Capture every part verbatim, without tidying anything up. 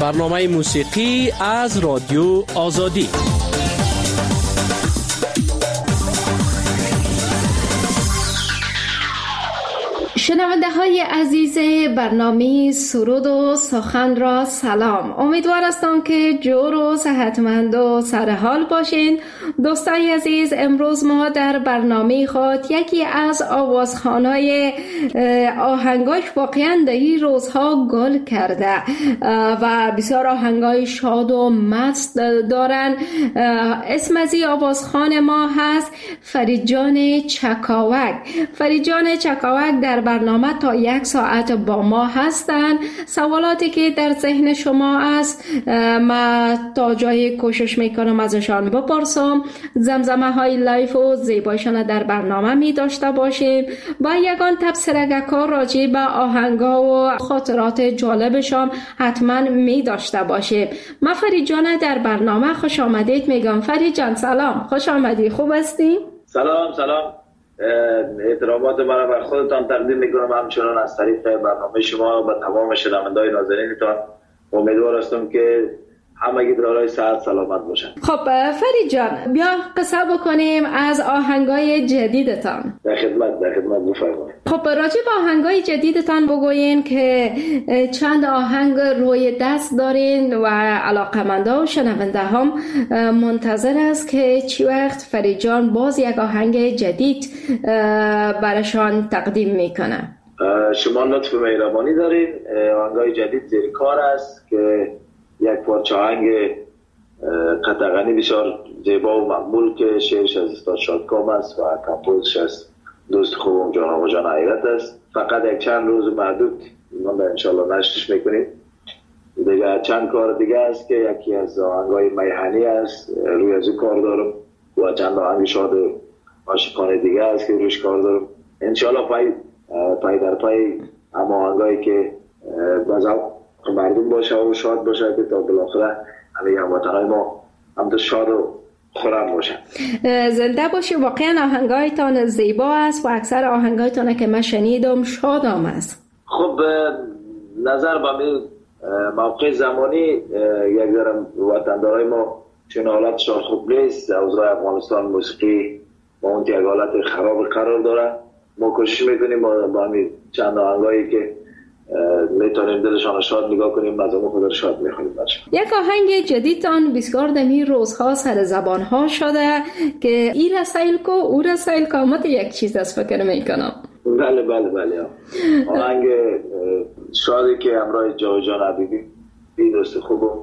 برنامه موسیقی از رادیو آزادی. شنونده های عزیز برنامه سرود و سخن را سلام. امیدوار هستم که جور و صحتمند و سرحال باشین. دوستای عزیز، امروز ما در برنامه خود یکی از آوازخوان‌های آهنگاش واقعا در این روزها گل کرده و بسیار آهنگای شاد و مست دارن. اسم از این آوازخوان ما هست فریدجان چکاوک. فریدجان چکاوک در برنامه تا یک ساعت با ما هستن. سوالاتی که در ذهن شما است ما تا جای کوشش میکنم ازشان بپرسم. زمزمه های لایف و زیبایشان در برنامه می داشته باشیم و یگان تبصرگه کار راجع به آهنگا و خاطرات جالبشان حتما می داشته باشیم. من فرید جان در برنامه خوش آمدید میگم. فرید جان سلام، خوش آمدی، خوب هستی؟ سلام سلام، احترامات مرا بر خودتان تقدیم میکنم، همچنان از طریق برنامه شما و تمام شنونده‌های نازنینتان. امیدوار هستم که همگی دارای صحت سلامت باشن. خب فرید جان، بیا قصه بکنیم از آهنگای جدیدتان. در خدمت در خدمت بفرمایید. خب راجع به آهنگای جدیدتان بگوین که چند آهنگ روی دست دارین و علاقه‌مندا و شنونده هم منتظر است که چی وقت فرید جان باز یک آهنگ جدید براشان تقدیم میکنه. شما لطف و مهربانی دارین. آهنگای جدید زیر کار است که یک پارچه آهنگ قطعاً بسیار زیبا و مقبول که شعرش از استاد شادکام است و کمپوزش از دوست خوبم جان آقا جان حیرت است. فقط یک چند روز محدود ما انشالله نشرش میکنیم. دیگه چند کار دیگه است که یکی از آهنگای میهنی است، روی از این کار دارم و چند آهنگ شاد عاشقانه دیگه است که رویش کار دارم. انشالله پای پای در پای اما آهنگایی که بازم مردم باشه و شاد باشه که تا بالاخره همه هموطنهای ما هم تو شاد و خورم باشن. زنده باشه. واقعا آهنگایتان زیبا است و اکثر آهنگایتان که من شنیدم شادام است. خب نظر به این موقع زمانی یک ذره وطندارای ما چون حالتشان خوب نیست، اوضاع افغانستان موسیقی با اون یک حالت خراب قرار داره. ما کوشش میکنیم با همین چند آهنگایی که میتونیم دلشان شاد نگاه کنیم، مزامو خود شاد میخونیم باشه. یک آهنگ جدیدتان بسیار دمی روزها سر زبان ها شده که ای رسایل کو او رسایل کامت یک چیز از فکر میکنم. بله بله بله آهنگ شادی که همراه جاویدجان حبیبی بی دوست خوبم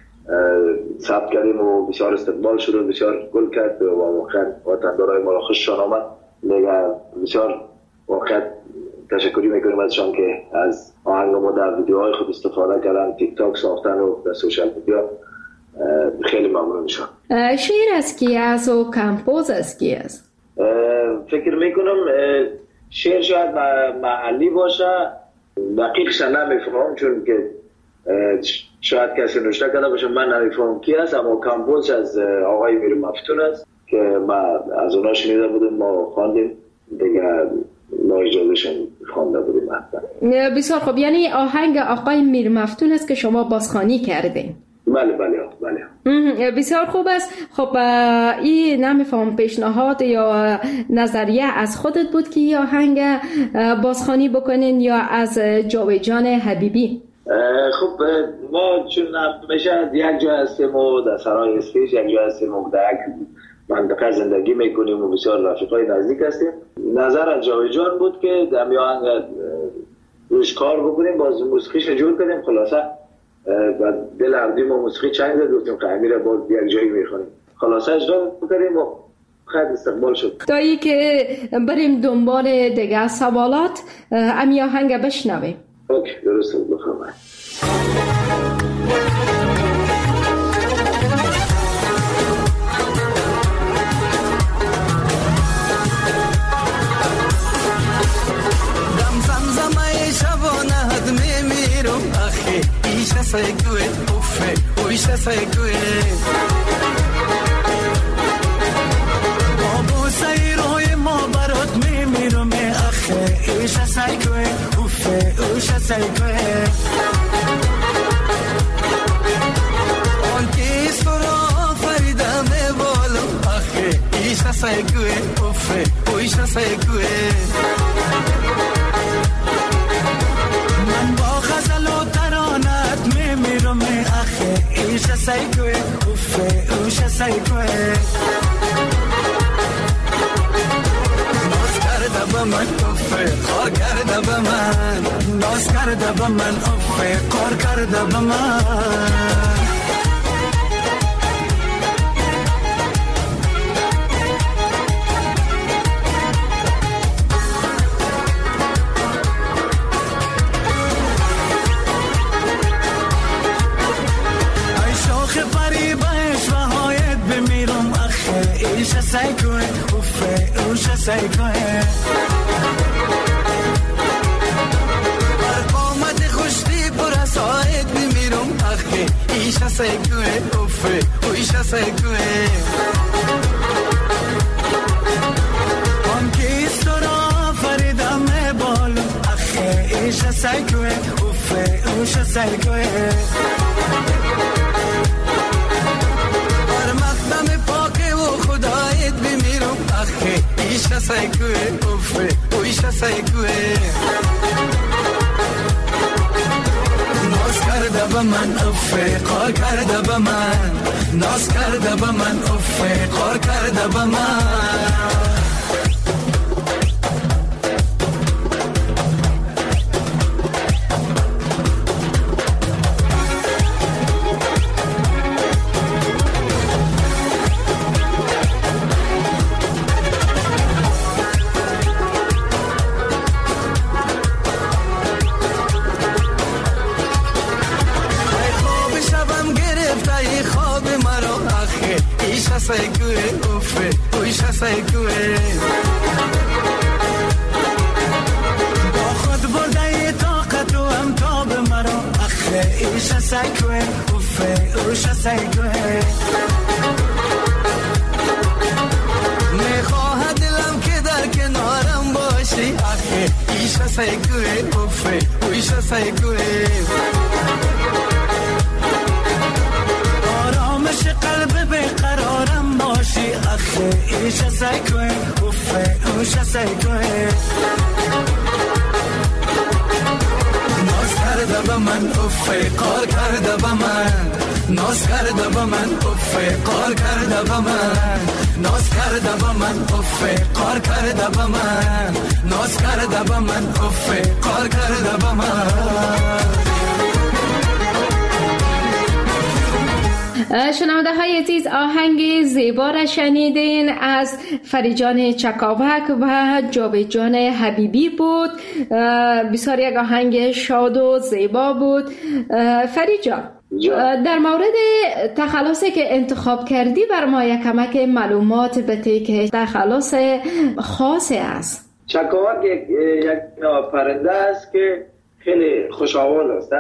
ثبت کردیم و بسیار استقبال شد و بسیار گل کرد و واقعا وطندارای ما را خوششان آمد. دیگه بسیار واقعا تشکری میکنیم ازشان که از آهنگ ما در ویدیوهای خود استفاده کردن، تیک تاک ساختن و در سوشال میدیا. خیلی ممنونشان. شعر از کی است و کمپوز از کی است؟ فکر میکنم شعر شاید محلی باشه، دقیقش نمیفهمم چون که شاید کسی نوشته کرده باشه، من نمیفهمم کی است، اما کمپوز از آقای میر مفتون است که ما از اونا شنیده بودیم، ما خواندیم دیگه، ما اجازهشون خوانده بودیم. بسیار خوب. یعنی آهنگ آقای میر مفتون است که شما بازخوانی کردین؟ بله بله بله. بسیار خوب است. خب این نمیفهم پیشنهاد یا نظریه از خودت بود که این آهنگ بازخوانی بکنین یا از جاویدجان حبیبی؟ خب ما چون همیشه یک جا هستیم و در سرای اسپیش یک جا هستیم و در یک منطقه زندگی میکنیم و بسیار رفیقای نزدیک هستیم. نظر از جاویدجان بود که در می آهنگ روش کار بکنیم، باز موسیقیش جور کنیم. خلاصه و دل عبدیم و موسیقی چنگ زد گفتیم که امیر باز یک جایی میخونیم. خلاصه اجرا بکنیم و خیلی استقبال شد. تا ای که بریم دنبال دیگه سوالات امی آهنگ بشنویم. اوکی درسته بفرمایید. سایگوی اوفه اویش سایگوی آبو سایروی ما برات میمیرم اخه ایش سایگوی اوفه اویش سایگوی segue, uffe, uisha segue. Man ba ghazal u taranat mimiram akhe, isha segue, uffe, uisha segue. Naz karda ba man uffe, khar karda ba man. Naz karda ba man uffe, khar karda ba man. Isha segue, uffe, usha segue. Har qomad khushti pura said bimirum akhe. Isha segue, uffe, usha segue. Hum kis tora farida me bol akhe. Isha segue, uffe, usha segue. Isha segue, uffe, uisha segue. Naz karda ba man uffe, khar karda ba man. Naz karda ba man uffe, khar karda ba man. Segue, uffe, uisha segue. Ba khud burdaye taqat u amtab maro akhe. Isha segue, uffe, uisha segue. Mekhahad dilam ke dar kenaram bashi akhe. Isha segue, uffe, uisha segue. آرامش قلب بیقرارم باشی آخه ایشه سیکوه افه اوشه سیکوه ناز کرده به من افه قار کرده به من ناز کرده به من افه قار کرده به من ناز کرده به من افه قار کرده به من ناز کرده به من افه قار کرده به من. شنونده های عزیز، آهنگ زیبا را شنیدین از فریجان چکاوک و جاوید حبیبی بود. بسیار یک آهنگ شاد و زیبا بود. فریجان، در مورد تخلصی که انتخاب کردی بر ما یک کمک معلومات بده که تخلص خاصی است. چکاوک یک یک پرنده است که خیلی خوش آواز است،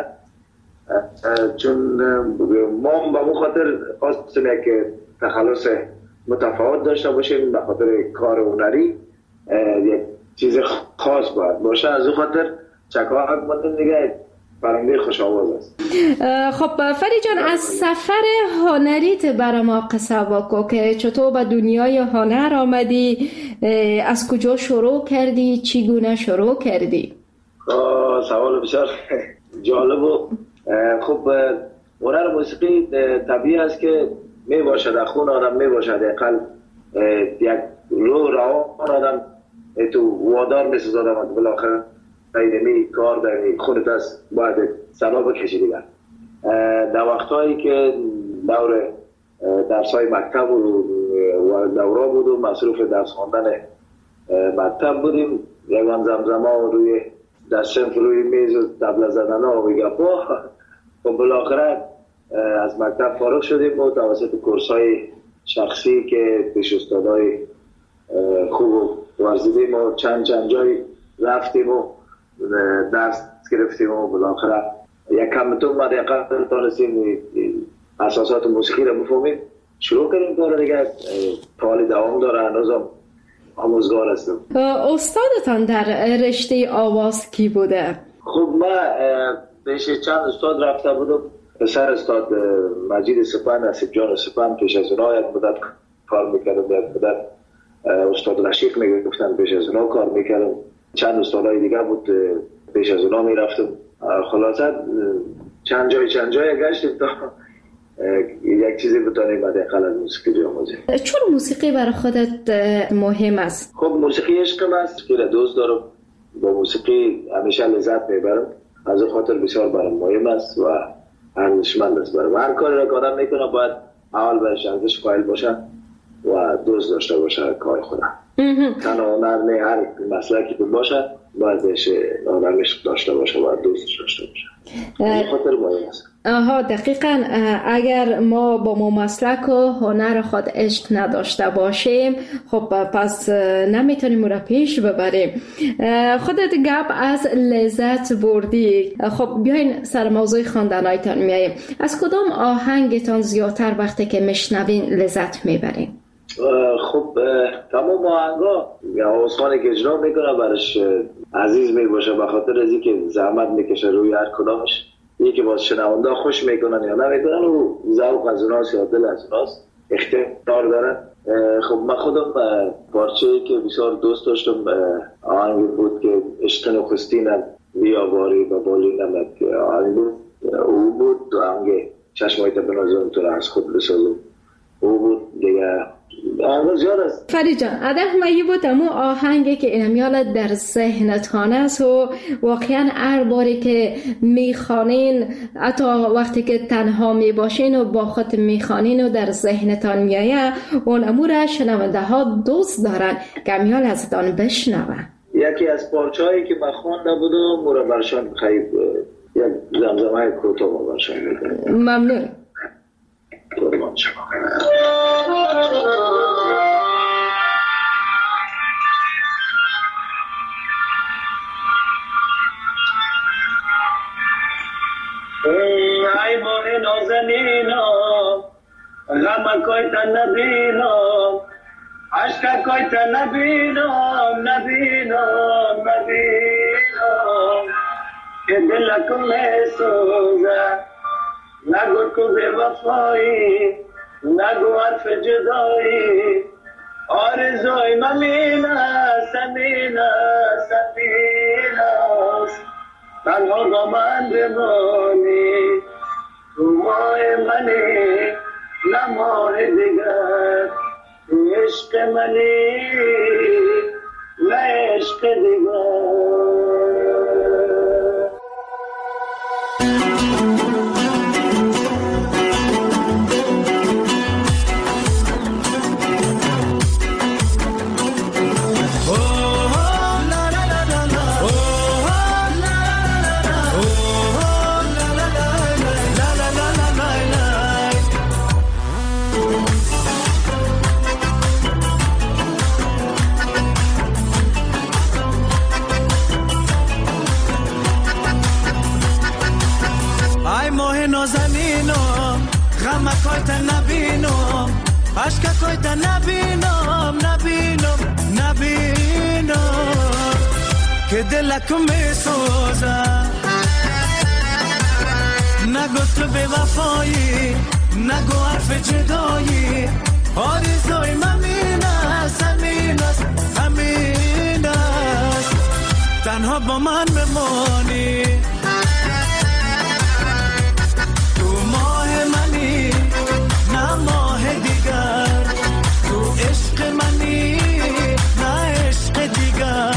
چون ما به اون خاطر خواستیم که تخلص متفاوت داشته باشیم، به خاطر کار هنری یک چیز خاص باید باشه. از اون خاطر چکاوک مانند دیگه پرنده خوش آواز است. خب فریجان، از سفر هنریت برای ما قصه بگو که چطور به دنیای هنر آمدی، از کجا شروع کردی، چگونه شروع کردی؟ سوال بسیار جالب و خب هنر موسیقی طبیعی است که می باشد در خون آدم، می باشد اقل یک رو روان آدم تو وادار می سازد آدم بالاخره اینمی کار در خودت است باید سنا بکشی دیگر. در وقتهایی که دور درسای مکتب و دوره بود و مصروف درس خواندن مکتب بودیم، یکان زمزمه روی در صنف روی میز و طبله زدن ها و گپا. و بالاخره از مکتب فارغ شدیم و توسط کورس‌های شخصی که پیش استادای خوب ورزیدیم و چند چند جای رفتیم و درس گرفتیم و بالاخره یک کمتون ما دقیقا تانستیم اساسات موسیقی رو بفهمیم. شروع کردیم کار دیگه، حال دوام داره، هنوزم آموزگار هستم. استادتان در رشته آواز کی بوده؟ خب ما پیش چند استاد رفته بودم. پسر استاد مجید سپن، نصیب جان سپن، پیش از اونها یک مدت کار میکردم، یک مدت استاد رشیق میگفتن پیش از اونا کار میکردم، چند استادای دیگه بود پیش از اونا میرفتم. خلاصه چند جای چند جای گشتیم تا یک چیزی بتونیم حداقل از موسیقی بیاموزیم. چون موسیقی برای خودت مهم است؟ خب موسیقی عشقم است که دوست دارم، با موسیقی همیشه لذت میبرم، از اون خاطر بسیار برام مهم است و ارزشمند است برام. هر کاری را که آدم میکنه باید اول بهش ارزش قائل باشه و دوست داشته باشه کار خودم. تنها هنر نه، هر مسلکی که باشه باید بهش آدم عشق داشته باشه و دوستش داشته باشه. این خاطر مهم است. آها دقیقاً. اگر ما با ما مسلک و هنر خود عشق نداشته باشیم خب پس نمیتونیم را پیش ببریم. خودت گپ از لذت بردی، خب بیاین سر موضوع خواندنایتان میاییم. از کدام آهنگتان زیادتر وقتی که میشنوین لذت میبرین؟ خب تمام آهنگا یا آسخانی که اجرا میکنه برش عزیز میباشه، به خاطر از اینکه زحمت میکشه روی هر کدامش. یکی باز شنونده خوش میکنن یا نمیکنن و ذوق از اوناست یا دل از اوناست، اختیار دارن. خب من خودم پارچه‌ای که بسیار دوست داشتم آهنگی بود که عشق نخستینم بیاواری و بالی نمک آهنگ بود. او بود آهنگ چشمایت بنازم تو را از خود بسازم. او بود دیگه. آهنگ زیاد است. فرید جان اده مایی بود امو آهنگی که اینمیال در ذهنتان است و واقعا هر باری که میخوانین، حتی وقتی که تنها میباشین و با خود میخوانین و در ذهنتان میایه، اون امو را شنونده ها دوست دارن که امیال ازتان بشنون. یکی از پارچه‌هایی که من خوانده بودم مرا برشان خیلی یک زمزمه کوتاه برشان میکنم. ممنون. قربان شما. ای ماه نازنینم غم کوی تا نبینم، عشق کوی تا نبینم نبینم نبینم، که دلکم سوزه نگو تو به وفایی، نگو حرف جدایی، آرزوی ممین است امین است امین است، تنها با من بمانی، تو ماه منی نه ماه دیگر، تو عشق منی نه عشق دیگر. عشق کوی تا نبینم نبینم نبینم، که دلکم میسوزه نگو تو به وفایی، نگو حرف جدایی، آرزوی ممین است امین است امین است، تنها با من بمانی، تو ماه منی نه ماه دیگر، تو عشق منی نه عشق دیگر.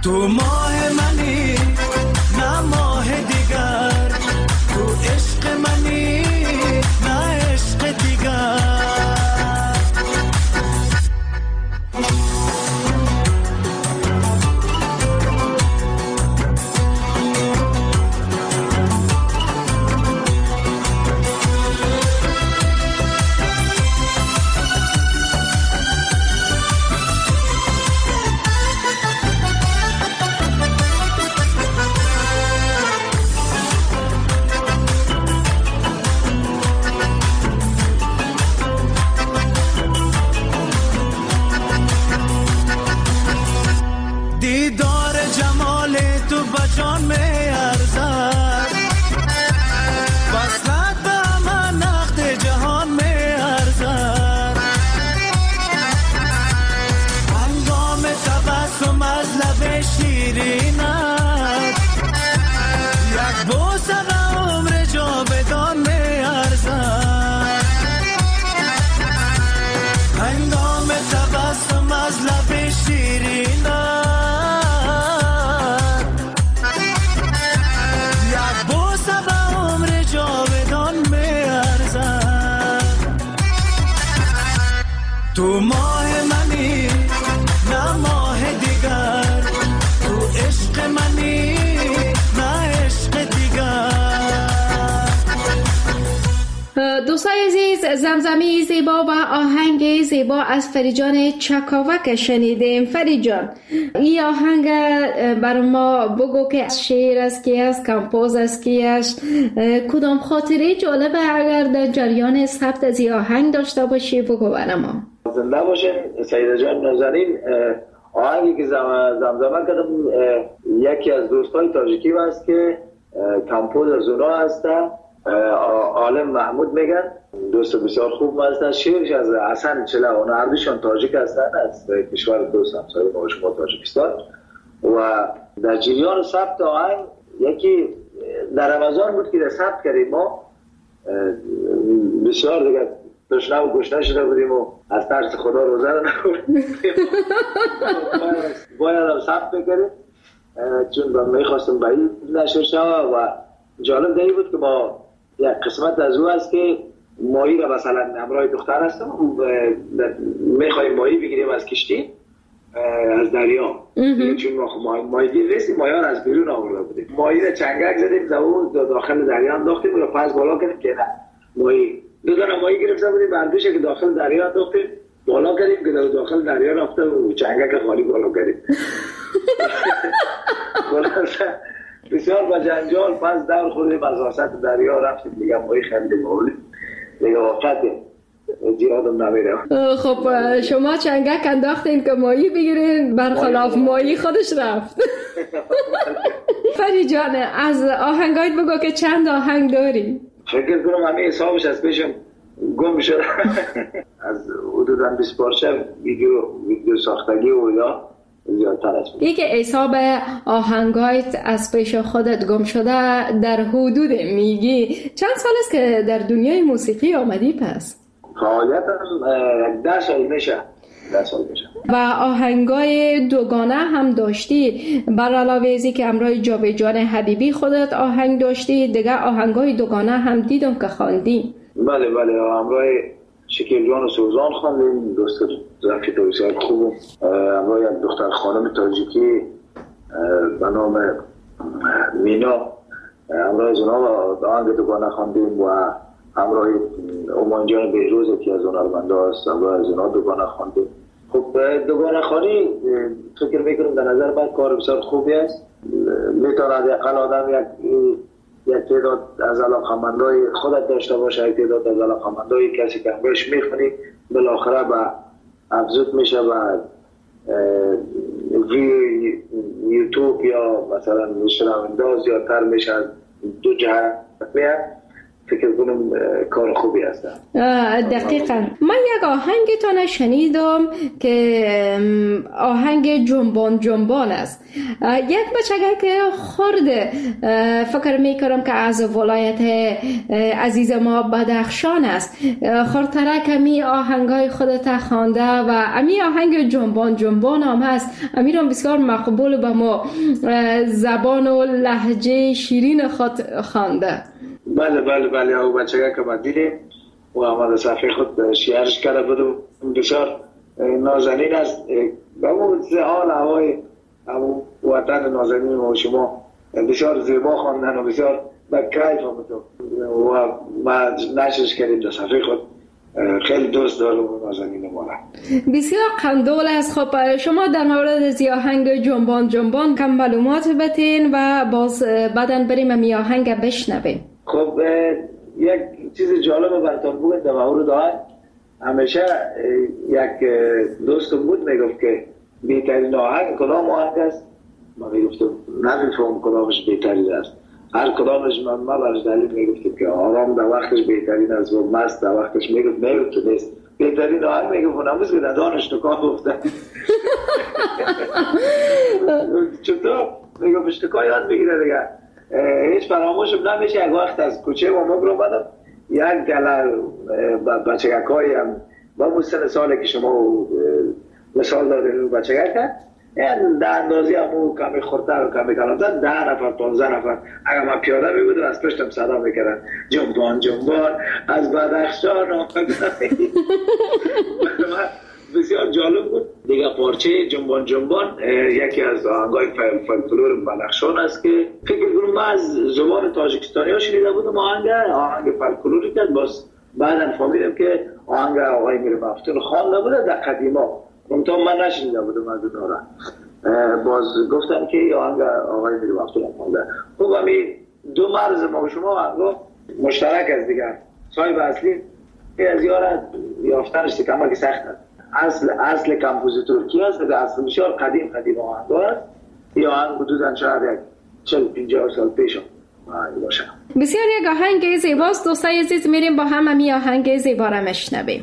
تو ماه منی نه ماه دیگر، تو عشق منی نه عشق دیگر. دیدار جمال تو بجان می ارزد، وصلت به من نقد جهان می ارزد. هنگام تبسم از لب شیرینت، یک بوسه به عمر جاودان می ارزد. هنگام تبسم از لب شیرینت، تو ماه منی نه ماه دیگر، تو عشق منی نه عشق دیگر. دوستای عزیز، زمزمه زیبا و آهنگ زیبا از فریجان چکاوک شنیدیم. فریجان، این آهنگ بر ما بگو که شعر است کی است، کمپوز است کی است، کدام خاطره جالبه اگر در جریان ثبت از این آهنگ داشته باشی بگو بر ما. زنده باشین سیده جان نازنین. آهنگی که زمزمه کردم یکی از دوستای تاجیکی هست که کمپوز از اونا هستن، عالم محمود میگن، دوست بسیار خوب هستن. شعرش از حسن چله، اونا هر دوشان تاجیک هستن، از کشور دوست همسایه ما شما تاجیکستان. و در جریان ثبت آهنگ یکی در رمضان بود که در ثبت کردیم، ما بسیار دیگه تشنه و گشنه شده بودیم و از ترس خدا روزه رو نخوردیم، باید هم ثبت بکریم چون با میخواستم بعید نشر شود. و جالب دیگه بود که ما یک قسمت از او هست که ماهی را مثلا همراه دختر هستم و میخوایم ماهی بگیریم از کشتی از دریا، چون ما ماهی گیر رسیم، ماهی ها از بیرون آورده بودیم، ماهی را چنگک زدیم زبون داخل دریا انداختیم و پس بالا کردیم که نه ماهی دو دانه ماهی گرفته بودیم، بردوشه که داخل دریا انداختیم بالا کردیم که در داخل دریا رفته و چنگک خالی بالا کردیم. بسیار با جنجال پس دور خوردیم از وسط دریا رفتیم دیگه ماهی خریدیم آوردیم دیگه. واقعا زیادم نمیره. خب شما چنگک انداختین که ماهی بگیرین، برخلاف ماهی خودش رفت. فری جان، از آهنگایت بگو که چند آهنگ داری؟ فکر کنم همه حسابش از پیشم گم شد. از حدوداً بیست پارچه ویدیو ویدیو ساختگی و یا زیادتر است. یک حساب آهنگایت از پیش خودت گم شده در حدود میگی چند سال است که در دنیای موسیقی آمدی پس؟ فعالیتم ده سال میشه. ده سال میشه. و آهنگای دوگانه هم داشتی، بر علاوه ازی که همراه جاوید حبیبی خودت آهنگ داشتی، دیگه آهنگای دوگانه هم دیدم که خواندی. بله بله، همراه شکیل جان و سوزان خواندیم، دوست رفیق بسیار خوب، همراه یک دختر خانم تاجیکی به نام مینا، همراه از اونا آهنگ دوگانه خواندیم و همراه اومان جان بهروز که از هنرمنده هست، همراه از اونا دوگانه خواندیم. خب دوگانه خوانی فکر میکنم در نظر من کار بسیار خوبی است، میتواند اقل آدم یک یک تعداد از علاقمندای خودت داشته باشه، یک تعداد از علاقمندای کسی که همراهش میخونی بالاخره به افزود میشه و ویو یوتیوب یا مثلا شنونده زیادتر میشه، دو جهت میاد. فکر کنم کار خوبی هست. دقیقاً. من یک آهنگتان شنیدم که آهنگ جنبان جنبان است. یک بچگه که خورده فکر میکنم که از ولایت عزیز ما بدخشان است، خورتره کمی آهنگای خودت خوانده و امی آهنگ جنبان جنبان هم هست. امیرم بسیار مقبول به ما زبان و لهجه شیرین خود خوانده. بله بله بله او بچگه که ما دیدیم و آمده صفحه خود شیرش کرده بودم، بسیار نازنین است. به اون حال هوای وطن نازنین ما شما بسیار زیبا خواندن و بسیار به کیف آمده و ما نشرش کردیم در صفحه خود. خیلی دوست دارم نازنین ما را. بسیار قندول است. خب شما در مورد زی آهنگ جنبان جنبان کم معلومات بتین و باز بعداً بریم امی آهنگ بشنویم. خب یک چیز جالب براتون بگم در مورد آهنگ. همیشه یک دوستم بود میگفت که بهترین آهنگ کدام آهنگ است؟ من میگفتم نمیفهم کدامش بهترین است. هر کدامش من ما برش دلیل میگفتم که آرام در وقتش بهترین است و مست در وقتش میگفت میگفت که نیست. بهترین آهنگ میگفت و نموز که دانش نکاه گفتن. چطور؟ میگفت اشتکاه یاد بگیره دیگه. هیچ فراموشم نمیشه. یک وقت از کوچه و مگرو بدم یک گله بچگک های هم با اون سن ساله که شما مثال دارید بچگک ها این ده اندازی همون کمی خورتر و کمی کلانتر ده نفر پانزده نفر اگر ما پیاده میبودن از پشتم صدا میکردن جنبان جنبان از بدخشان آمدن. بسیار جالب بود دیگه. پارچه جنبان جنبان یکی از آهنگای فولکلور بدخشان است که فکر کنم من از زبان تاجیکستانی ها شنیده بودم آهنگ آهنگ فولکلوری که باز بعداً فهمیدم که آهنگ آقای میر مفتون خوانده بوده در قدیما. منتها من نشنیده بودم از اون را. باز گفتم که آهنگ آقای میر مفتون خوانده. خب همین دو مرز ما و شما آهنگا مشترک است دیگه. صاحب اصلی از یارا یافتنش کمک سخت است. اصل اصل کمپوزیتور کی است؟ که اصل بسیار قدیم قدیم آهنگ است. یا آهنگ حدوداً شاید یک چهل پنجاه سال پیش آهنگ باشه. بسیار یک آهنگ زیباست. دوستای عزیز میریم با هم امی آهنگ زیبا را میشنویم.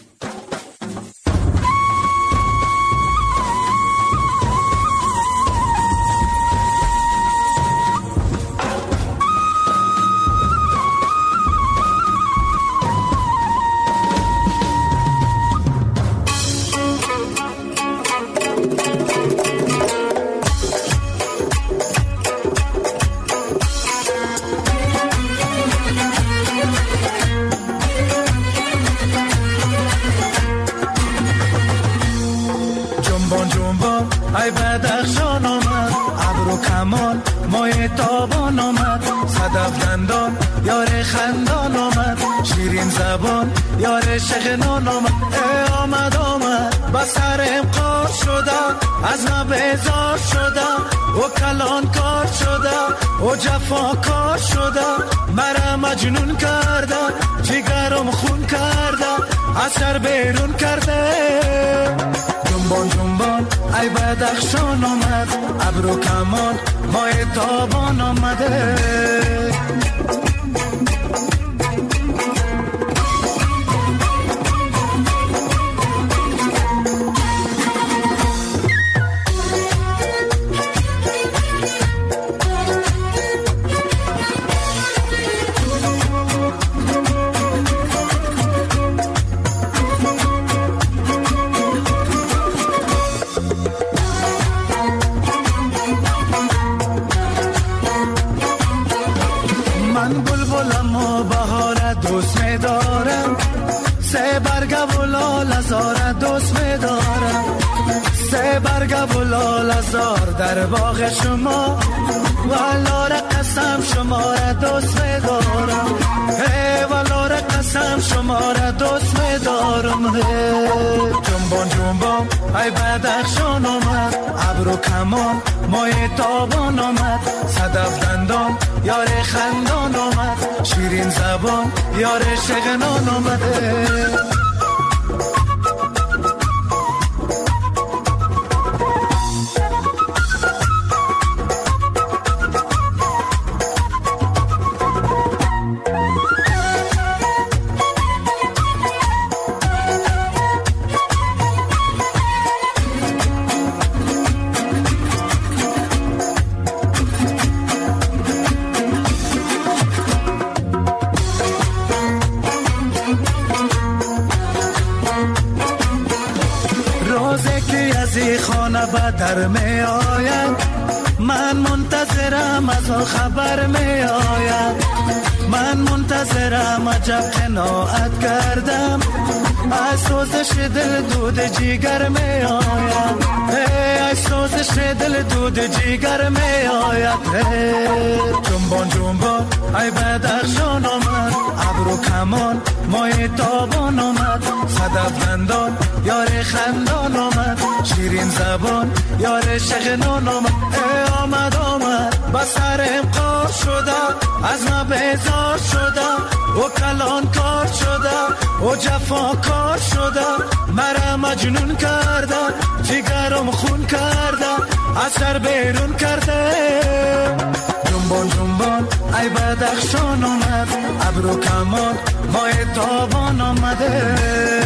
ای بدخشان آمد ابرو کمان مای تابان آمد صدف دندان یار خندان آمد شیرین زبان یار شغنان آمد ای آمد آمد با سرم قار شده از ما بیزار شده و کلان کار شده و جفا کار شده مرا مجنون کرده جگرم خون کرده از سر بیرون کرده جنبان جنبان ای بدخشان آمد ابرو کمان مای تابان آمده در باغ شما والار قسم شما را دوست می‌دارم هی والار قسم شما را دوست می‌دارم جنبان جنبان ای بدخشان آمد ابرو کمان مای تابان آمد صدف دندان یار خندان آمد شیرین زبان یار شغنان آمده شب در می آید، من منتظرم از آن خبر می آید. من منتظرم عجب قناعت کردم، از سوزش دل دود جیگر می آید. از سوزش دل دود جیگر می آید. جنبان جنبان ای بدخشان آمد، ابرو کمان مای تابان آمد. صدف دندان یار خندان آمد، شیرین زبان یار شغنان آمد. ای آمد آمد با سرم قار شده، از ما بیزار شده، و کلان کار شده، و جفا کار شده. مرا مجنون کرده، جگرم خون کرده، از سر بیرون کرده. جنبان جنبان ای بدخشان آمد، ابرو کمان مای تابان آمده.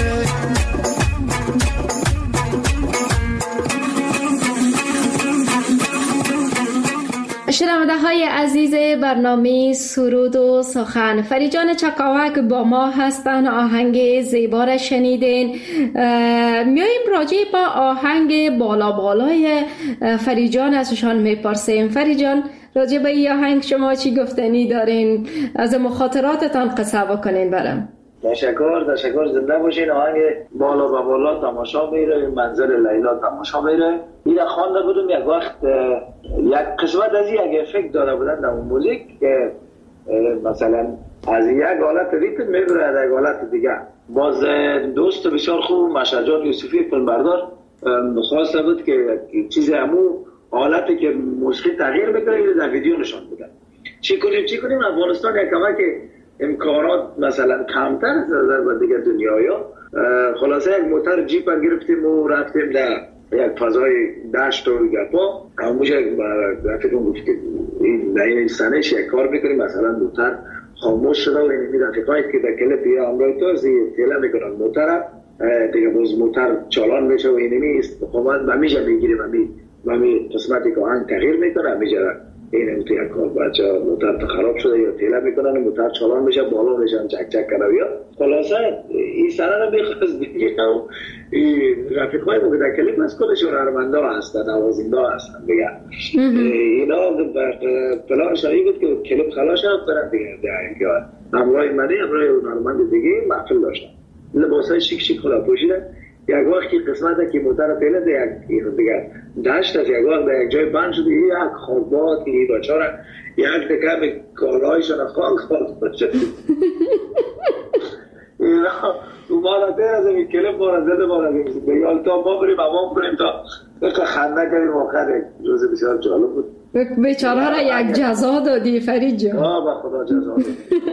شنونده های عزیز برنامه سرود و سخن، فریجان چکاوک با ما هستن. آهنگ زیبا را شنیدین. میاییم راجع با آهنگ بالا بالای فریجان ازشان میپرسیم. فریجان، راجع به این آهنگ شما چی گفتنی دارین؟ از مخاطراتتان قصه بکنین برام. تشکر تشکر زنده باشین. آهنگ بالا و بالا تماشا میره، منظر لیلا تماشا میره. این خوانده بودم یک وقت، یک قسمت از یک افکت داده بودن در موزیک که مثلا از یک حالت ریتم میبره در یک حالت دیگه. باز دوست بسیار خوب مشهد یوسفی فیلمبردار خواسته بود که چیز همون حالتی که موسیقی تغییر میکنه در ویدیو نشان بودن. چی کنیم چی کنیم افغانستان یک کمک امکانات مثلا کمتر از نظر دیگه دنیایا. خلاصه یک موتر جیپ گرفتیم و رفتیم در یک فضای دشت و گپا. همونجا رفیقم گفت که این در این سنش یک کار میکنیم، مثلا موتر خاموش شده و این رفیقایی که در کلپ یا همراه تو تیله میکنن موتر دیگه، باز موتر چالان میشه و اینمی استقامت و میشه میگیریم و می قسمتی که آهنگ تغییر میکنه میشه این هم توی یک کار بچه موتر خراب شده یا تیله میکنن و موتر چالان میشه بالا میشن چک چک کنه یا خلاصه این سنه رو میخواست بگیرم و رفیق های موقع در کلیپ از کلشون هرمنده هستن، نوازنده هستن بگن اینا پلان شایی بود که کلیپ خلاص شد برن دیگه دیگه همراه منی همراه هرمند دیگه محفل داشتن، لباس های شیک شیک خدا پوشیدن. یک وقتی قسمت که موتر پیله ده یک دیگه داشت از یک وقت در یک جای بند شده، یک خوابات که این بچاره یک دکم کالایشون خان خواهد شد. اینا مالا تیر از این کلپ مالا زده مالا بیال تا ما بریم امام بریم تا خنده کردیم آخر روز بسیار جالب بود. بیچاره را یک جزا دادی فرید جان. آه با خدا جزا دادی.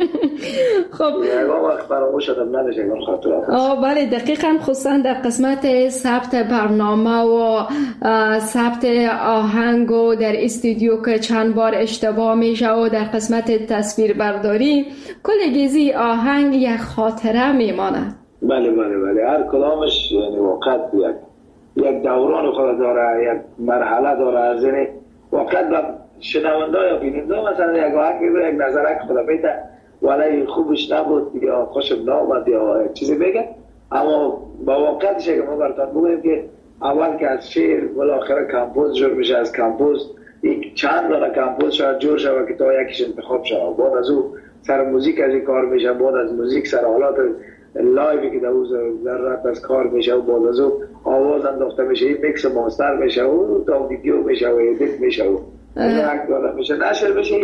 خب یک وقت فراموش شدم نداشت یک خاطرات. آه بله دقیقاً، خصوصا در قسمت ثبت برنامه و ثبت آهنگ و در استودیو که چند بار اشتباه میشه و در قسمت تصویر برداری کلگیزی آهنگ یک خاطره میماند. بله بله بله هر کلامش یعنی واقعا یک یک دوران خود داره، یک مرحله داره. از این واقعا با شنونده یا بیننده مثلا یک آهنگ یک نظرک خدا بیته ولی خوبش نبود یا خوشم نامد یا چیزی بگه، اما با واقعیتش که ما براتون بگویم که اول که از شعر بالاخره کمپوز جور میشه، از کمپوز یک چند دانه کمپوز شاید جور شود که تا یکیش انتخاب شود، بعد از او سر موزیک از این کار میشه، بعد از موزیک سر حالات لایوی که در او ذرات از کار میشه و بعد از او آواز انداخته میشه، این میکس ماستر میشه و تا ویدیو میشه و ادیت میشه و یک دانه میشه نشر میشه.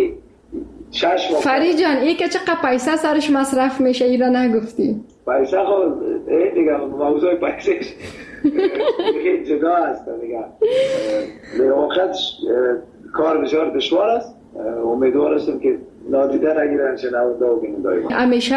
فرید جان این که چقدر پیسه سرش مصرف میشه ای را نگفتی؟ پیسه خود دیگه موضوع پیسه جدا هست دیگه. به واقع کار بسیار دشوار است. امیدوار هستم که نادیده نگیرن شنونده و بیننده. همیشه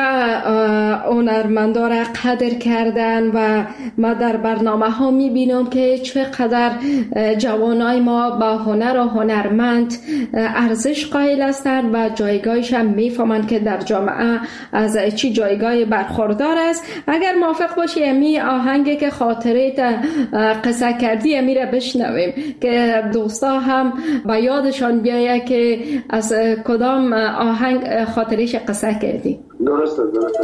هنرمندا را قدر کردن و ما در برنامه ها میبینم که چقدر جوانای ما با هنر و هنرمند ارزش قائل هستند و جایگاهش هم میفهمند که در جامعه از چی جایگاه برخوردار است. اگر موافق باشی امی آهنگی که خاطره قصه کردی امی را بشنویم که دوستا هم با یادشان بیایه که از کدام آهنگ خاطرش قصه کردی. درسته درسته.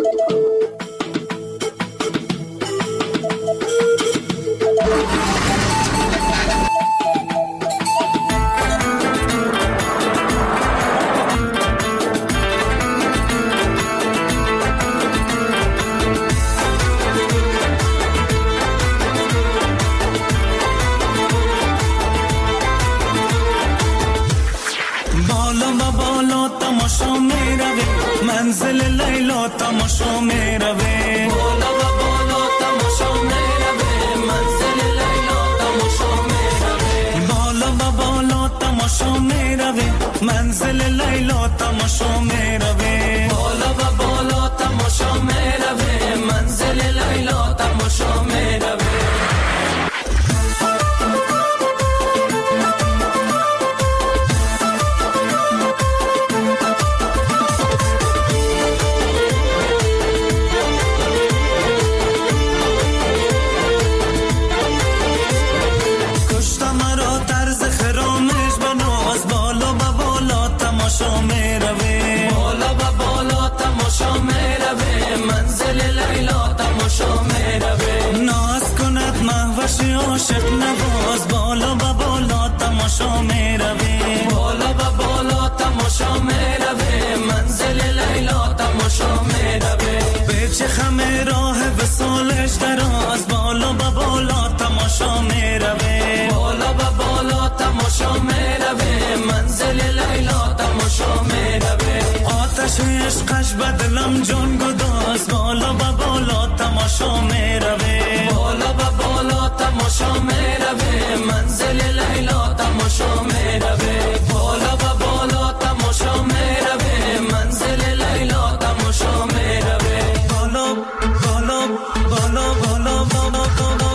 تماشا میروه بالا و بالا تماشا میروه منزل لیلا تماشا میروه بالا و بالا تماشا میروه منزل لیلا تماشا میروه بالا و بالا تماشا میروه منزل لیلا تماشا میروه تماشا میروه بالا و بالا تماشا میروه منزل لیلا تماشا میروه ناز کند مهوش عاشق نواز بالا و بالا تماشا میروه بالا و بالا تماشا میروه منزل لیلا تماشا میروه به چه خم راه وصالش دراز بالا و بالا تماشا میروه بالا و بالا تماشا میروه منزل لیلا تماشا میروه آتش عشقش به دلم جان گداز بالا و بالا تماشا میروه بالا و بالا تماشا میروه منزل لیلا تماشا میروه بالا و بالا تماشا میروه منزل لیلا تماشا میروه بالا بالا بالا بالا بالا بالا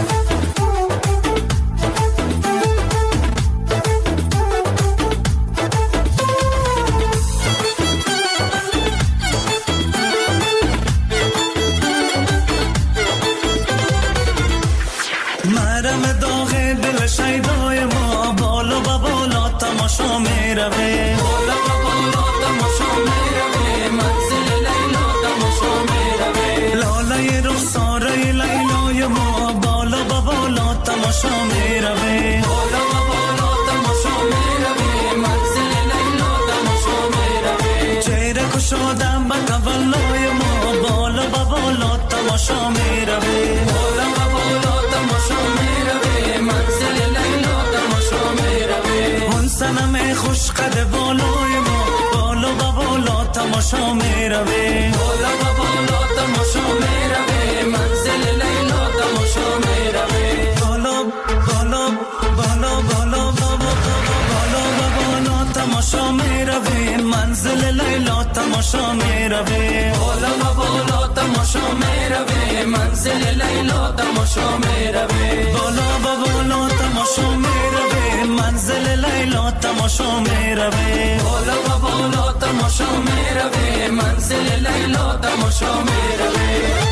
شیدای ما بالا و بالا تماشا میروه بالا و بالا تماشا میروه منزل لیلا تماشا میروه لاله رخساره لیلای ما بالا و بالا تماشا میروه بالا و بالا تماشا میروه منزل لیلا تماشا میروه چهره کشادم به تولای ما بالا و بالا تماشا میروه بالا و بالا تماشا میروه منزل لیلا تماشا میروه اون سنم خوش قد بالای ما بالا و بالا تماشا میروه بالا و بالا تماشا میروه منزل لیلا تماشا میروه بالا بالا بالا بالا بالا بالا و بالا تماشا میروه منزل لیلا تماشا میروه بالا و بالا تماشا میروه منزل لیلا تماشا میروه بالا و بالا تماشا میروه منزل لیلا تماشا میروه بالا و بالا تماشا میروه منزل لیلا تماشا میروه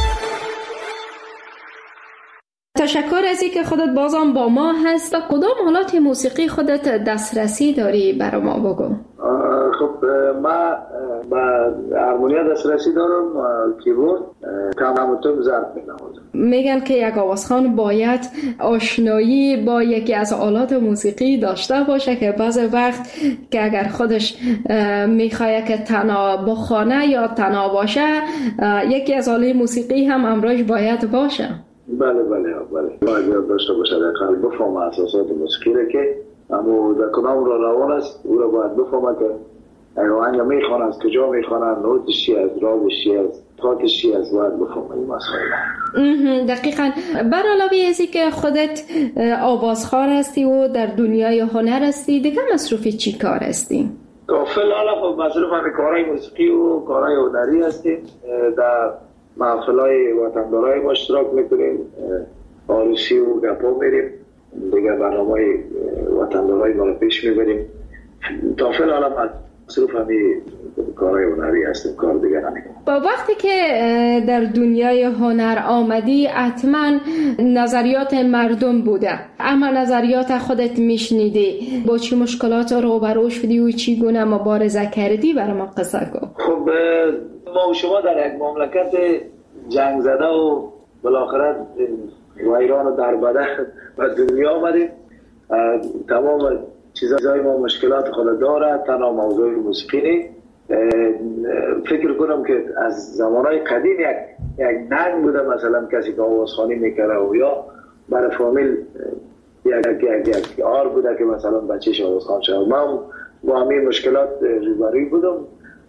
تشکر از اینکه خودت بازم با ما هست. کدام حالات موسیقی خودت دسترسی داری برای ما بگو؟ خب من با هارمونیا دسترسی دارم، کیبورد، کم همونطور ضرب می‌نوازم. میگن که یک آوازخوان باید آشنایی با یکی از آلات موسیقی داشته باشه که بعض وقت که اگر خودش میخواد که تنها بخوانه یا تنها باشه یکی از آلات موسیقی هم امراش باید باشه. بله بله بله باید یاد داشته باشه، دقیقا بفهم اساسات موسیقی را که اما در کدام را روان است او را باید بفهمه که آهنگ میخوان از کجا میخوانن، نوتش چی از، رازش چی از، تاکش چی از، باید بفهمه این مسائل. دقیقاً. بر علاوه ازی که خودت آوازخوان هستی و در دنیای هنر هستی، دیگه مصروفی چی کار هستی؟ فعلا خب مصروف همین کارهای موسیقی و کارهای هنری هستیم، در محفلهای وطندارای ما اشتراک میکنیم، عروسی و گپا میریم، دیگه برنامه‌های وطندارای ما رو پیش میبریم. تا فعلا مصروف همین کارهای هنری هستیم، کار دیگه نمیکنیم. با وقتی که در دنیای هنر آمدی حتما نظریات مردم بوده، اما نظریات خودت میشنیدی، با چی مشکلات روبرو شدی و چی گونه مبارزه کردی؟ برای ما قصه کن. خب ما و شما در یک مملکت جنگ زده و بالاخره ویران و دربده و دنیا آمدیم. تمام چیزهای ما مشکلات خود داره، تنها موضوع موسیقی نی. فکر کنم که از زمانهای قدیم یک یک ننگ بوده، مثلا کسی که آوازخوانی میکره و یا برای فامیل یک یک یک آر بوده که مثلا بچه‌ش آوازخوان شد. من با همین مشکلات روبروی بودم،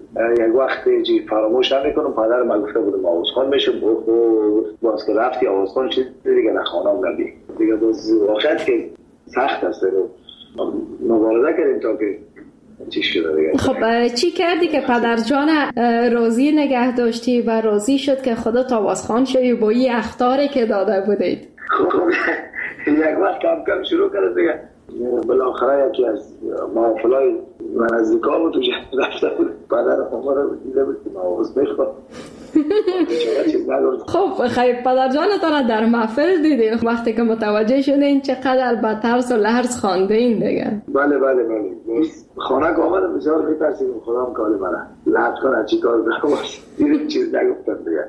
یک وقت چی فراموش نمیکنم. پدر ما گفته بود ما آوازخوان میشم، باز که رفتی آوازخوان چیز دیگه نخوانم نبی دیگه. باز واقعیت که سخت است رو مبارزه کردیم تا که چی شده دیگه. خب چی کردی که پدر جان راضی نگه داشتی و راضی شد که خودت آوازخوان شدی با این اخطاری که داده بودید؟ خب یک وقت کم کم شروع کرد دیگه. بالاخره یکی از محافلای من از زیکا بود و رفته بود پدر ما رو دیده بود که ما آواز میخواد. خب خیلی پدر جانتان در محفل دیدین وقتی که متوجه شدین چقدر با ترس و لرز خوانده این دیگه؟ بله بله بله خانه که آمدم بسیار میترسیم خدا هم کالی منه لحظ کنه چی کار دارم دیدیم چیز نگفتم دیگه.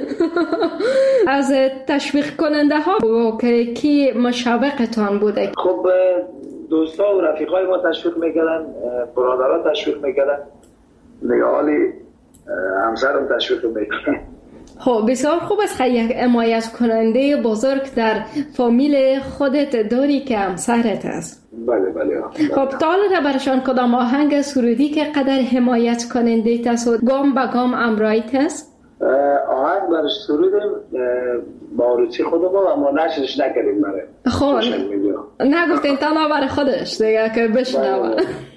از تشویق کننده ها که کی مشوقتان بوده؟ خب دوستا و رفیقای ما تشویق میکردن، برادرها تشویق میکردن، نگاهالی همسرم تشویق میکردن. خب بسیار خوب است که یک حمایت کننده بزرگ در فامیل خودت داری که همسرت است. بله بله. خب تا حالا برشان کدام آهنگ سرودی که قدر حمایت کننده تصود گام به گام امرایت است؟ آهنگ برش سرودیم با روچی خودم اما نشرش نکردیم برای خب نگفتین تنها برای خودش دیگه که بشنوه.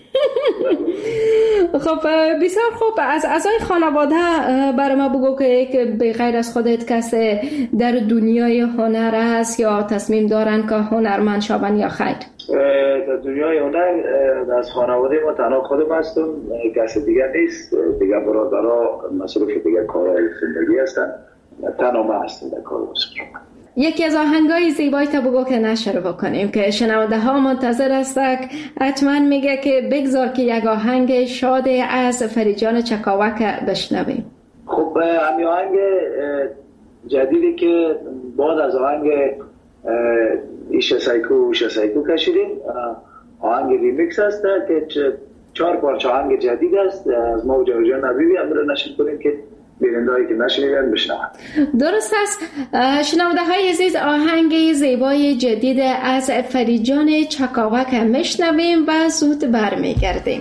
خب بسیار خوب. از اعضای خانواده برای ما بگو که به غیر از خودت کسی در دنیای هنر است یا تصمیم دارن که هنرمند شوند یا خیر؟ در دنیای هنر از خانواده ما تنها خودم هستم، کسی دیگر نیست. دیگر برادرها مصروف دیگر کارهای زندگی هستن، تنها ما هستم در کار مصروف. یکی از آهنگای زیبایی تا بگو که نشر بکنیم که شنونده ها منتظر هستند. حتما میگه که بگذار که یک آهنگ شاد از فریجان چکاوک بشنویم. خب همین آهنگ جدیدی که بعد از آهنگ ایشه سایکو ایشه سایکو کشیدیم، آهنگ ریمیکس هست که چهار پارچه آهنگ جدید است از ما و جاویدجان نبیبی. امروز نشر کنیم که بیننده‌هایی که نشنیدن بشنوند. درست است. شنونده های عزیز آهنگ زیبای جدید از فریجان چکاوک میشنویم و زود برمیگردیم.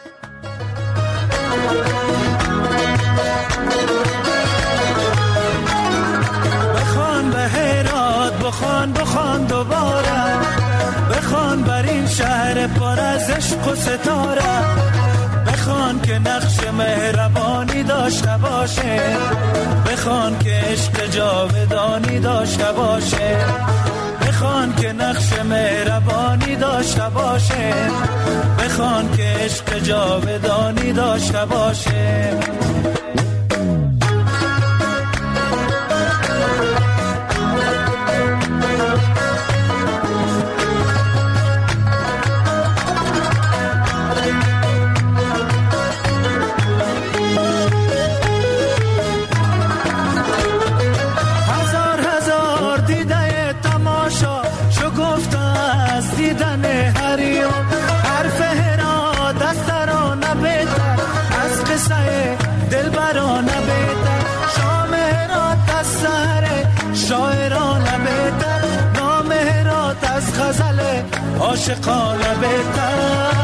بخوان به هرات بخوان بخوان دوباره، بخوان بر این شهر پر از عشق و ستاره، بخوان که نقش مهربانی داشته باشه، بخوان که عشق جاودانی داشته باشه، بخوان که نقش مهربانی داشته باشه، بخوان که عشق جاودانی داشته باشه. عاشقانه بهتر.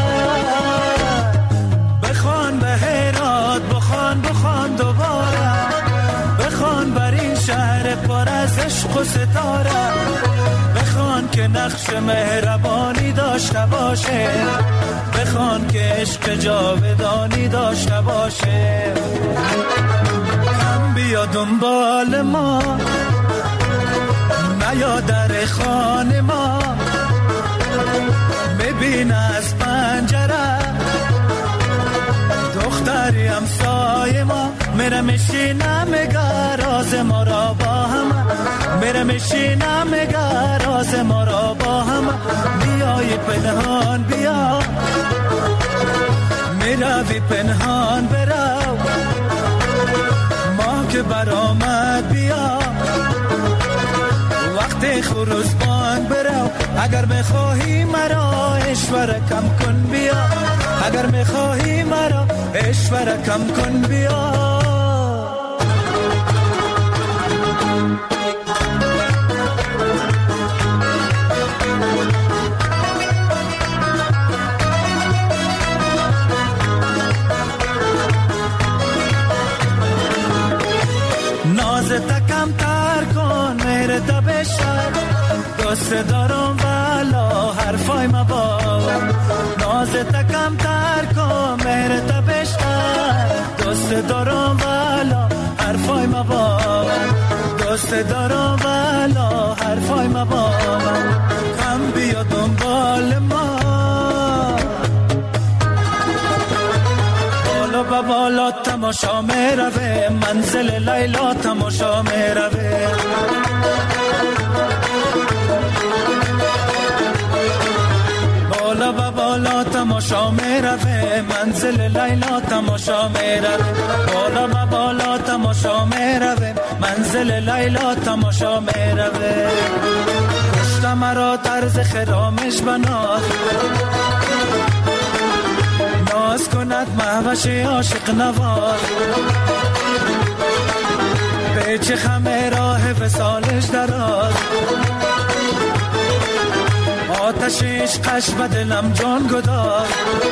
بخوان به هرات بخوان بخوان دوباره، بخوان بر این شهر پر از عشق و ستاره، بخوان که نقش مهربانی داشته باشه، بخوان که عشق جاودانی داشته باشه. کم بیا دنبال ما، نیا در خانه ما، ببین از پنجره دختری همسایه ما میره میشینه میگه راز ما را با هم، میره میشینه میگه راز ما را با هم. بیای پنهان بیا، میروی پنهان برو، ما که برآمد بیا، وقت خروز بانگ برو. اگر بخواهی مرا اشوره کم کن بیا، اگر بخواهی مرا اشوره کم کن بیا. تبشم دوست دارم والا حرفای مباور ناز تکم تر کن مهر تبشم دوست دارم والا حرفای مباور دوست دارم والا حرفای مباور کم بیا دنبال ما بالا با بالا تماشا میروه منزل لیلا تماشا میروه بالا با بالا تماشا میروه منزل لیلا تماشا میروه بالا با بالا تماشا میروه منزل لیلا تماشا میروه کشت مرا طرز خرامش بناز ناز کند مهوش عاشق نواز پیچ خمه راه وصالش دراز آتشش قش به دلم جان گداز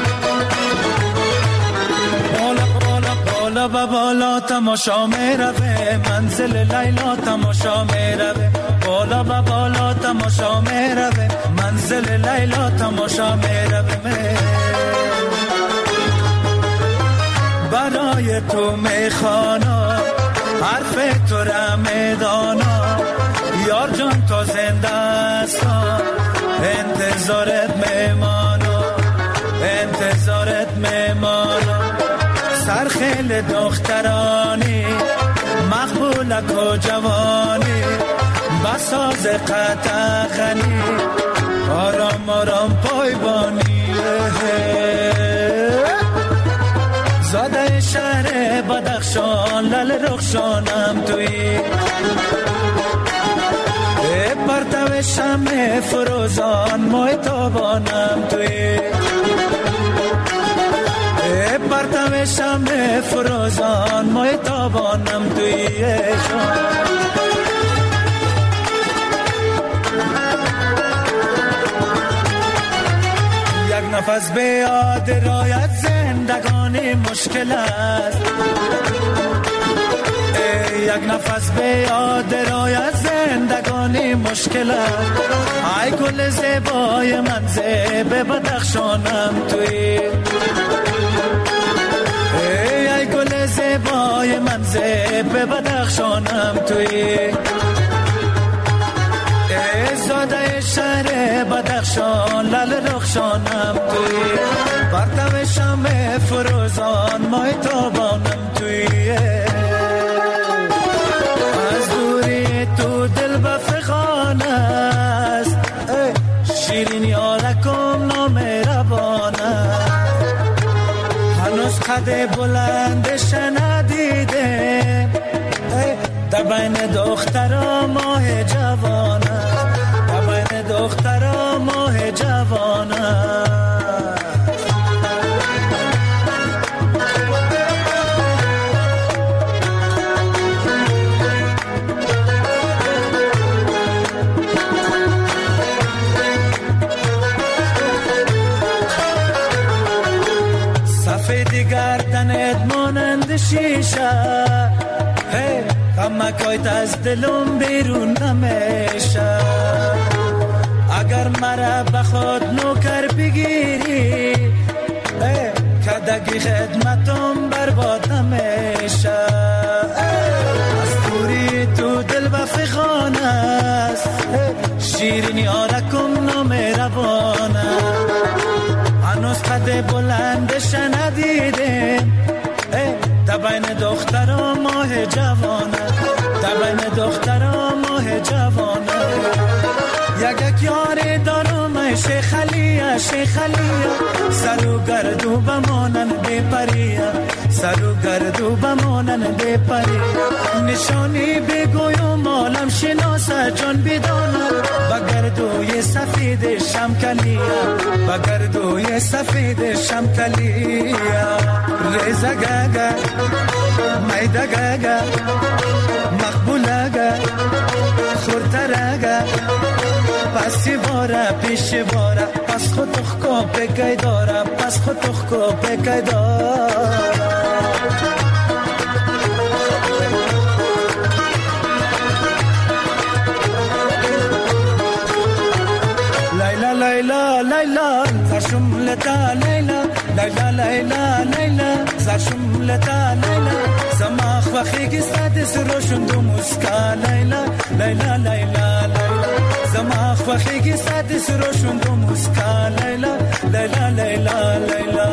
بالا بالا بالا با بالا تماشا میروه منزل لیلا تماشا میروه بالا با بالا تماشا میروه منزل لیلا تماشا میروه برای تو میخوانا حرف تو را میدانا یار جان تو زنده هستم انتظارت میمانا انتظارت میمانا سرخیل دخترانی مقبولک و جوانی بساز قطعخنی آرام آرام پایبانی زاده شهر بدخشان لل رخشانم توی پرتو شمع فروزان مای تابانم توی پرتو شمع فروزان مای تابانم توی یک نفس به یاد رایت زندگانی مشکل است یک نفس به یاد رایت زندگانی مشکل است ای گل زیبای من زیب بدخشانم توی ای گل زیبای من زیب بدخشانم توی زاده شهر بدخشان لل رخشانم توی پرتو شمع فروزان مای تابانم توی از دوری تو دل بفخان است شیرین یارکم نامهربان است هنوز قد بلندش ندیده در بین دخترا ماه جوان در بین دخترا ماه جوان سفید گردنت مانند شیشه کمکایت از دلم بیرون نمیشه اگر مرا بخواد نوکر بگیری کدگی خدمتم برباد نمیشه از دوری تو دل بفخان است شیرین یارکم نامهربانه هنوز قد بلندش ندیدم در بین دخترا ماه جوانه در بین دخترا ماه جوانه یک یک یاری دارم شیخ علیه شیخ علیه سرو گردو بمانن بپریه سرو گردو بمانن بپریه نشانی بگویم عالم شناسه جان بدانه بگردوی سفید شمکلیه بگردوی سفید شمکلیه ریزه گگه میده گگه مقبوله گه خورتره گه پسی باره پیش باره پس خود تخکو بگی داره پس خود تخکو بگی داره زشملتا لیلا لیلا لیلا لیلا زشملتا لیلا زماخ وخیگی ساده سروشن دو مسکا لیلا لیلا لیلا لیلا زماخ وخیگی ساده سروشن دو مسکا لیلا لیلا لیلا لیلا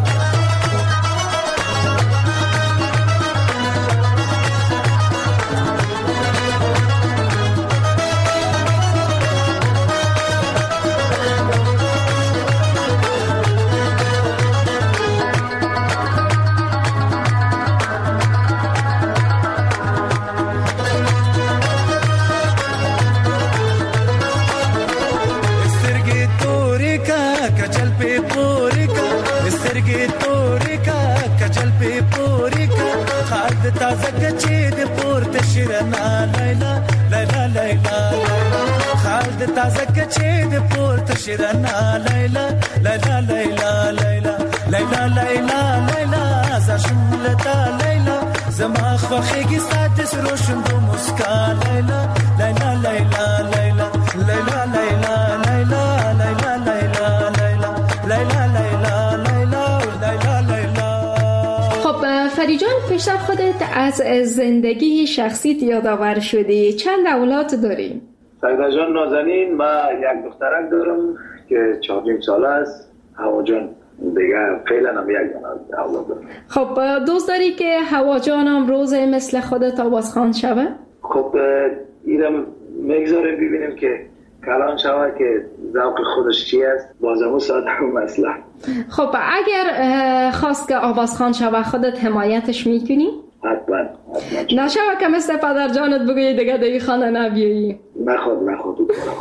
تازه کچې د پورته شیرنا لیلا لیلا لیلا خالد تازه کچې د پورته شیرنا لیلا لیلا لیلا لیلا لیلا لیلا لیلا زشملتا لیلا زما خوخیږي ساده سروشن دو مسکا لیلا لیلا لیلا لیلا لیلا لیلا لیلا لیلا لیلا لیلا لیلا لیلا لیلا لیلا. فرید جان، پیشتر خودت از زندگی شخصیت یادآور شدی. چند اولاد داری؟ سعیده جان نازنین، من یک دخترک دارم که چهار ساله است. هوا جان دیگه فعلا هم یک اولاد دارم. خب دوست داری که هوا جان هم روز مثل خودت آوازخوان شوه؟ خب اینم میگذاریم ببینیم که کلان شوه که ذوق خودش چی است، بازمو ساعت هم مسئله. خب اگر خواست که آوازخوان شوه خودت حمایتش میکنی؟ حتما حتما. نشوه که مثل پدر جانت بگویی دیگه دیگه خانه نبیایی؟ نخواد نخواد.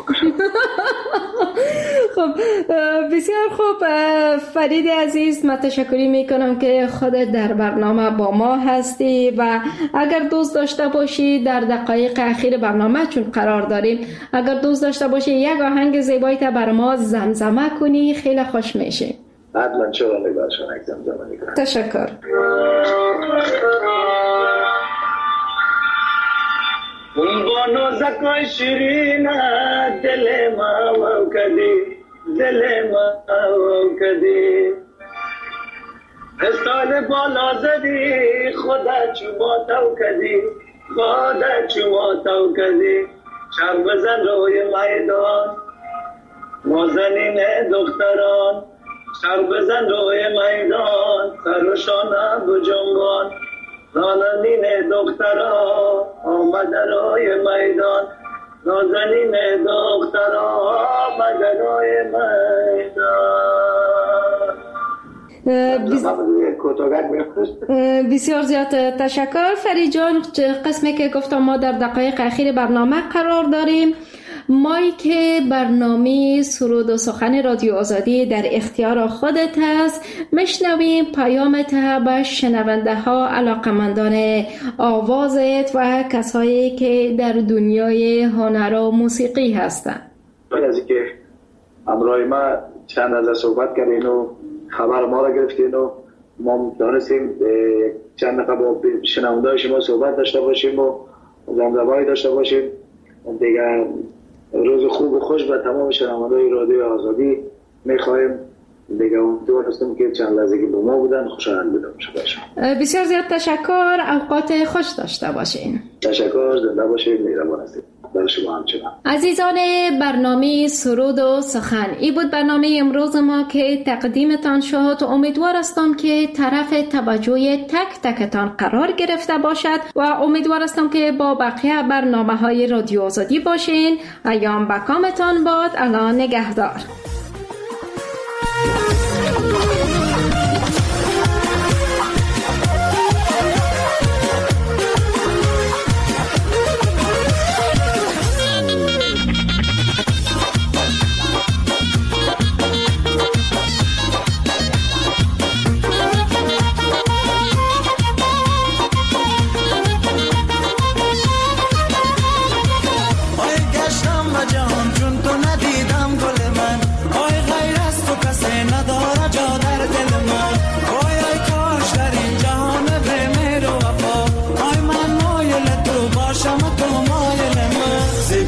خب بسیار خوب فرید عزیز، من تشکری میکنم که خودت در برنامه با ما هستی و اگر دوست داشته باشی در دقایق اخیر برنامه چون قرار داریم، اگر دوست داشته باشی یک آهنگ زیبایی تا بر ما زمزمه کنی خیلی خوش میشه. حتما چرا نگارشون یک زمزمه میکنم. تشکر. اون با نازکای شیرین دل ما و کدی دل ما و کدی استال بالا زدی خدا چوبا تو کدی خدا چوبا تو کدی چر بزن روی میدان نازنین دختران چر بزن روی میدان سرشانه بجنبان نازنین دختران آمد روی میدان نازنین دختران آمد روی میدان. بسیار زیاد تشکر فرید جان. قسمی که گفتم ما در دقایق اخیر برنامه قرار داریم. مایی که برنامه سرود و سخن رادیو آزادی در اختیار خودت هست، میشنویم پیامت به شنونده ها، علاقمندان آوازت و کسایی که در دنیای هنر و موسیقی هستند. از اینکه همراه ما چند از صحبت کردین و خبر ما را گرفتین و ما دانستیم چند دقیقه با شنونده شما صحبت داشته باشیم و زمزمه‌ای داشته باشیم. دیگه روز خوب و خوش به تمام شنونده‌های رادیو آزادی می‌خوایم. دیگه امیدوار هستم که چند لحظه با ما بودن خوشحال بودم. بسیار زیاد تشکر. اوقات خوش داشته باشین. تشکر. زنده باشید. مهربان هستید. برای شما همچنان. عزیزان برنامه سرود و سخن، این بود برنامه امروز ما که تقدیمتان شد. امیدوار هستم که طرف توجه تک تکتان قرار گرفته باشد و امیدوار هستم که با بقیه برنامه های رادیو آزادی باشین. ایام بکامتان باد. الله نگهدار.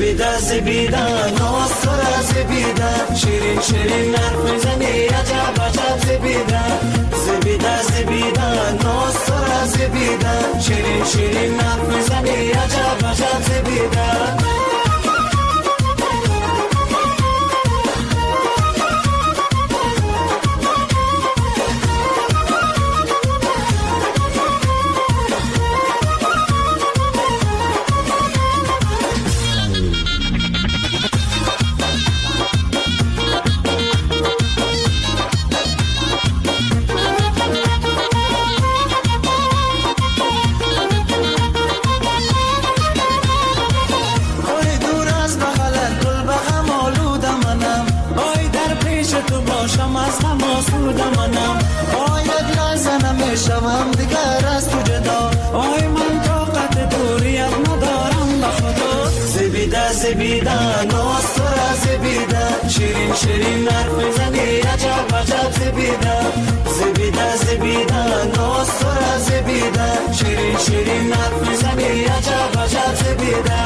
زبیده زبیده ناز تو را زبیده شیرین شیرین حرف میزنی عجب عجب زبیده زبیده زبیده ناز تو را زبیده شیرین شیرین حرف میزنی عجب عجب زبیده شوم دیگر از تو جدا آی من طاقت دوریت ندارم به خدا زبیده زبیده ناز تو را زبیده شیرین شیرین حرف میزنی عجب عجب زبیده زبیده زبیده ناز تو را زبیده شیرین شیرین حرف میزنی عجب عجب زبیده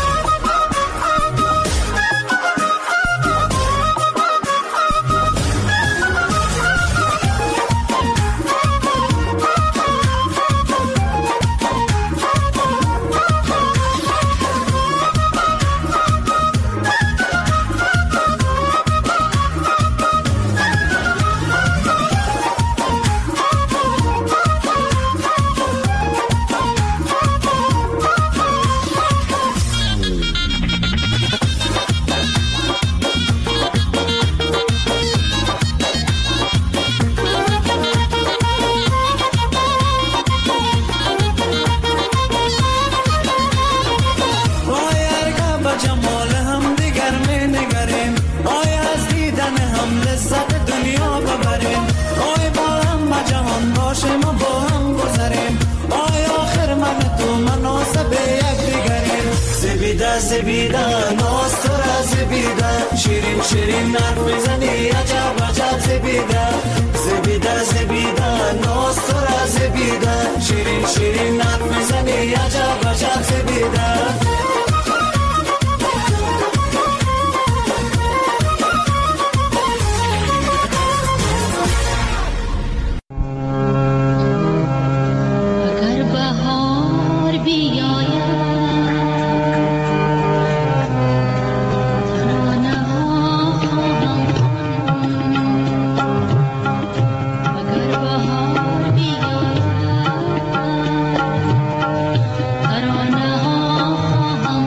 زبیده ناز تو را زبیده شیرین شیرین حرف میزنی عجب عجب زبیده زبیده زبیده ناز تو را زبیده شیرین شیرین حرف میزنی عجب عجب زبیده Karana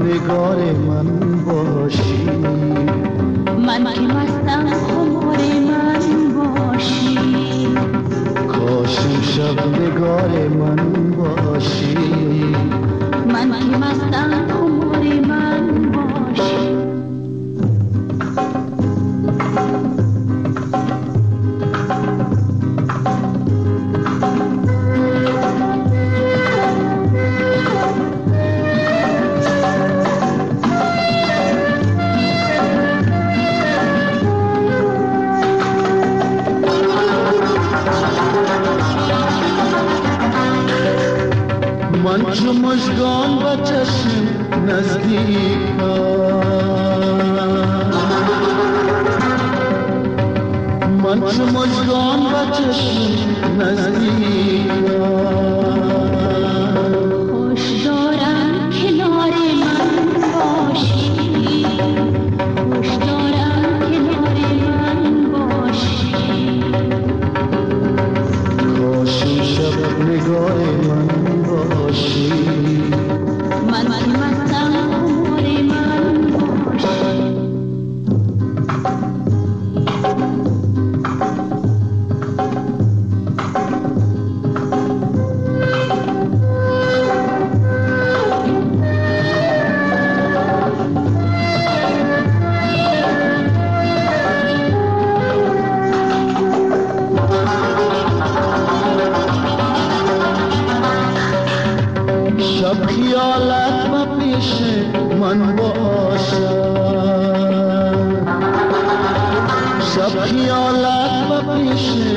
نگار من باشی، من که مستم خمار من باشی، کاش شب نگار من باشی، من که مستم خمار من باشی. من چو مژگان و چشم نزدیکم، من چو مژگان و چشم نزدیکم، خوش دارم کنار من باشی، خوش دارم کنار من باشی، کاش شب نگاه من باشی، من که مستم خمار من باشی. شب خیالت و پیش من باشد، شب خیالت و پیش